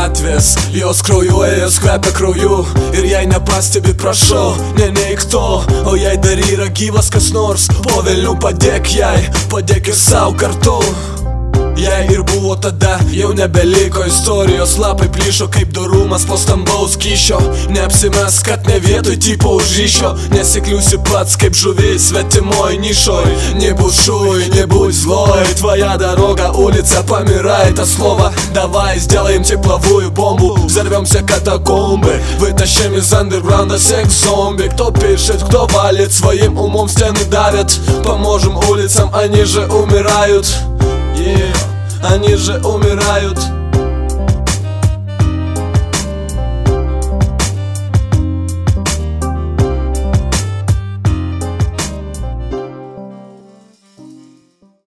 gatvės, jos kraujuoja, jos kvepia krauju. Ir jei nepastebi, prašau, neneik to. O jei dar yra gyvas kas nors, po velnių padėk jai, padėk ir savo kartu. Jei ir buvo tada, jau nebeliko istorijos. Lapai plyšo kaip dorumas po stambaus kyšio. Neapsimes, kad ne vietoj tipo už ryšio. Nesikliusi pats kaip žuvis svetimoj nišoj. Не бушуй, не будь злой, твоя дорога, улица, помирает от слова. Давай сделаем тепловую бомбу, взорвемся катакомбы, вытащим из андерграунда секс-зомби. Кто пишет, кто валит, своим умом стены давят. Поможем улицам, они же умирают. Они же умирают.